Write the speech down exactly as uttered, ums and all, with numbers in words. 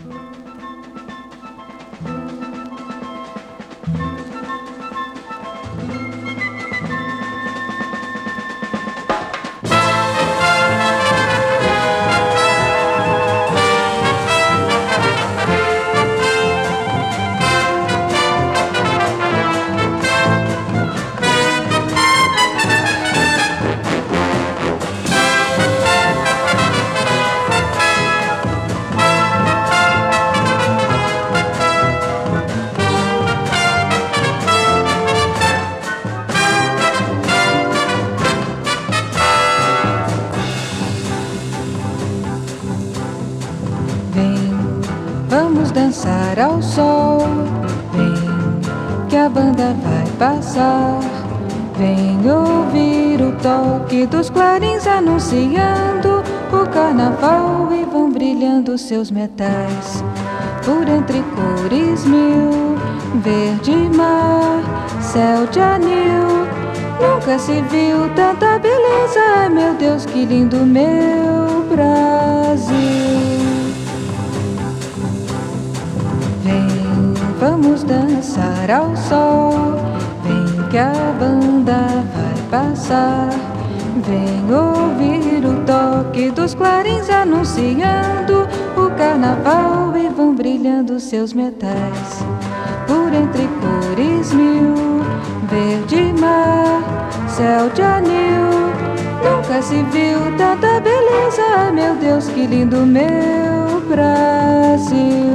Vamos dançar ao sol. Vem, que a banda vai passar. Vem ouvir o toque dos clarins anunciando o carnaval, e vão brilhando seus metais por entre cores mil. Verde mar, céu de anil, nunca se viu tanta beleza. Ai meu Deus, que lindo meu Brasil. Vem, vamos dançar ao sol. Vem que a banda vai passar. Vem ouvir o toque dos clarins anunciando o carnaval, e vão brilhando seus metais por entre cores mil. Verde mar, céu de anil, nunca se viu tanta beleza. Ai meu Deus, que lindo meu Brasil.